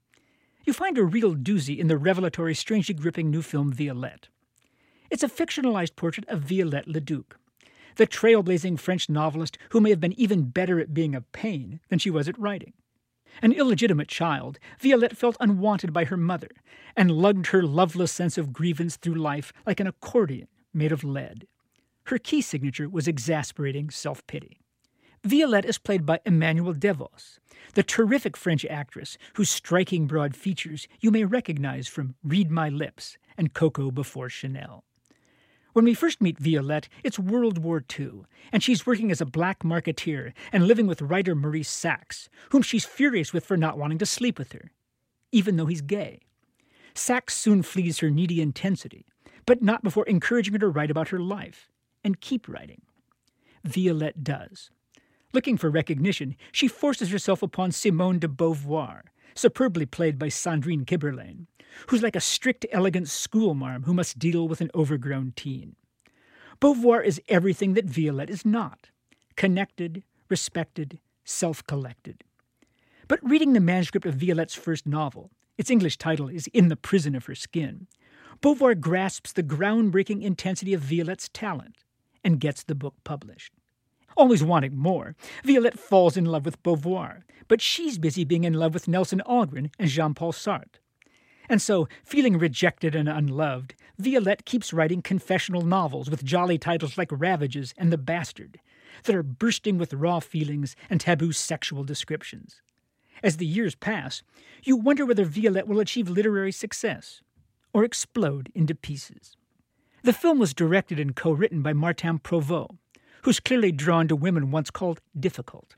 You find a real doozy in the revelatory, strangely gripping new film Violette. It's a fictionalized portrait of Violette Leduc, the trailblazing French novelist who may have been even better at being a pain than she was at writing. An illegitimate child, Violette felt unwanted by her mother and lugged her loveless sense of grievance through life like an accordion made of lead. Her key signature was exasperating self-pity. Violette is played by Emmanuelle Devos, the terrific French actress whose striking broad features you may recognize from Read My Lips and Coco Before Chanel. When we first meet Violette, it's World War Two, and she's working as a black marketeer and living with writer Maurice Sachs, whom she's furious with for not wanting to sleep with her, even though he's gay. Sachs soon flees her needy intensity, but not before encouraging her to write about her life. And keep writing. Violette does. Looking for recognition, she forces herself upon Simone de Beauvoir, superbly played by Sandrine Kiberlin, who's like a strict, elegant schoolmarm who must deal with an overgrown teen. Beauvoir is everything that Violette is not: connected, respected, self-collected. But reading the manuscript of Violette's first novel, its English title is In the Prison of Her Skin, Beauvoir grasps the groundbreaking intensity of Violette's talent and gets the book published. Always wanting more, Violette falls in love with Beauvoir, but she's busy being in love with Nelson Algren and Jean-Paul Sartre. And so, feeling rejected and unloved, Violette keeps writing confessional novels with jolly titles like Ravages and The Bastard that are bursting with raw feelings and taboo sexual descriptions. As the years pass, you wonder whether Violette will achieve literary success or explode into pieces. The film was directed and co-written by Martin Provost, who's clearly drawn to women once called difficult.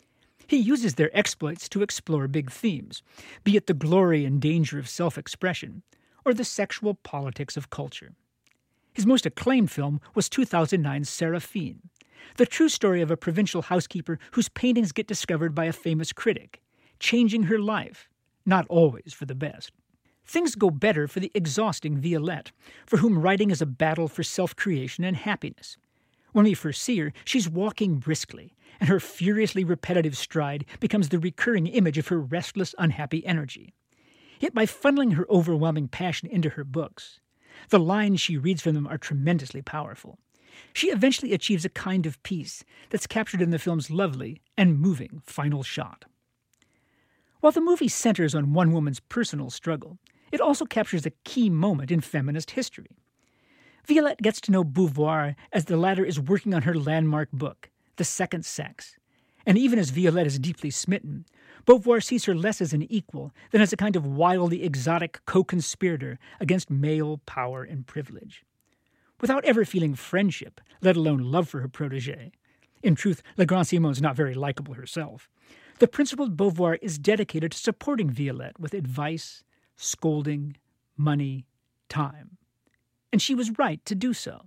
He uses their exploits to explore big themes, be it the glory and danger of self-expression or the sexual politics of culture. His most acclaimed film was two thousand nine's Seraphine, The true story of a provincial housekeeper whose paintings get discovered by a famous critic, changing her life, not always for the best. Things go better for the exhausting Violette, for whom writing is a battle for self-creation and happiness. When we first see her, she's walking briskly, and her furiously repetitive stride becomes the recurring image of her restless, unhappy energy. Yet by funneling her overwhelming passion into her books, the lines she reads from them are tremendously powerful. She eventually achieves a kind of peace that's captured in the film's lovely and moving final shot. While the movie centers on one woman's personal struggle, it also captures a key moment in feminist history. Violette gets to know Beauvoir as the latter is working on her landmark book, The Second Sex. And even as Violette is deeply smitten, Beauvoir sees her less as an equal than as a kind of wildly exotic co-conspirator against male power and privilege. Without ever feeling friendship, let alone love for her protégé, in truth, La Grande-Simon's not very likable herself, the principled Beauvoir is dedicated to supporting Violette with advice, scolding, money, time. And she was right to do so.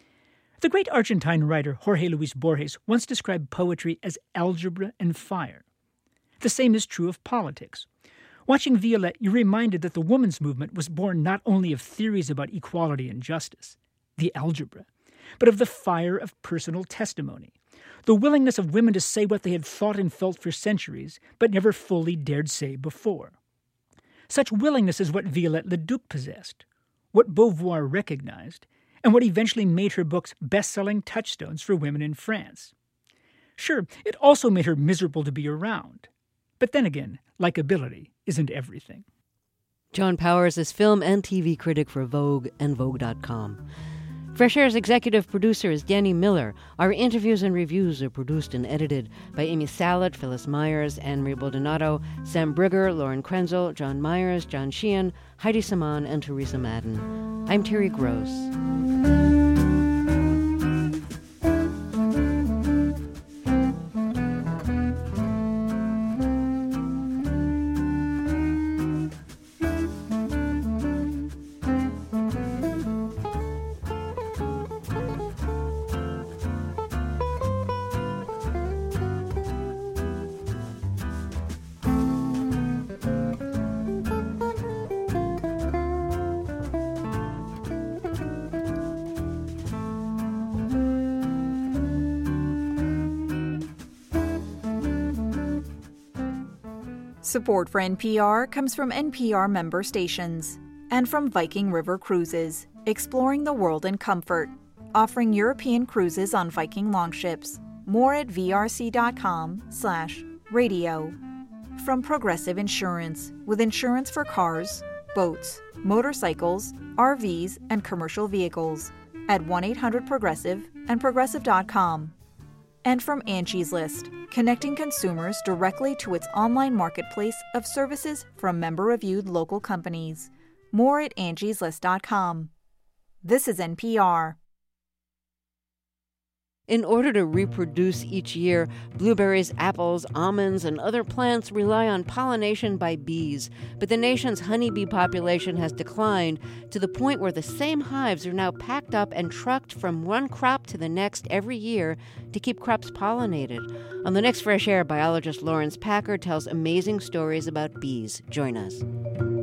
The great Argentine writer Jorge Luis Borges once described poetry as algebra and fire. The same is true of politics. Watching Violette, you're reminded that the women's movement was born not only of theories about equality and justice, the algebra, but of the fire of personal testimony, the willingness of women to say what they had thought and felt for centuries, but never fully dared say before. Such willingness is what Violette Leduc possessed, what Beauvoir recognized, and what eventually made her books best-selling touchstones for women in France. Sure, it also made her miserable to be around. But then again, likability isn't everything. John Powers is film and T V critic for Vogue and Vogue dot com. Fresh Air's executive producer is Danny Miller. Our interviews and reviews are produced and edited by Amy Salet, Phyllis Myers, Anne-Marie Baldonado, Sam Brigger, Lauren Krenzel, John Myers, John Sheehan, Heidi Saman, and Teresa Madden. I'm Terry Gross. Support for N P R comes from N P R member stations and from Viking River Cruises, exploring the world in comfort, offering European cruises on Viking longships. More at vrc.com slash radio. From Progressive Insurance, with insurance for cars, boats, motorcycles, R Vs, and commercial vehicles at one eight hundred progressive and progressive dot com. And from Angie's List, connecting consumers directly to its online marketplace of services from member-reviewed local companies. More at angies list dot com. This is N P R. In order to reproduce each year, blueberries, apples, almonds, and other plants rely on pollination by bees. But the nation's honeybee population has declined to the point where the same hives are now packed up and trucked from one crop to the next every year to keep crops pollinated. On the next Fresh Air, biologist Lawrence Packer tells amazing stories about bees. Join us.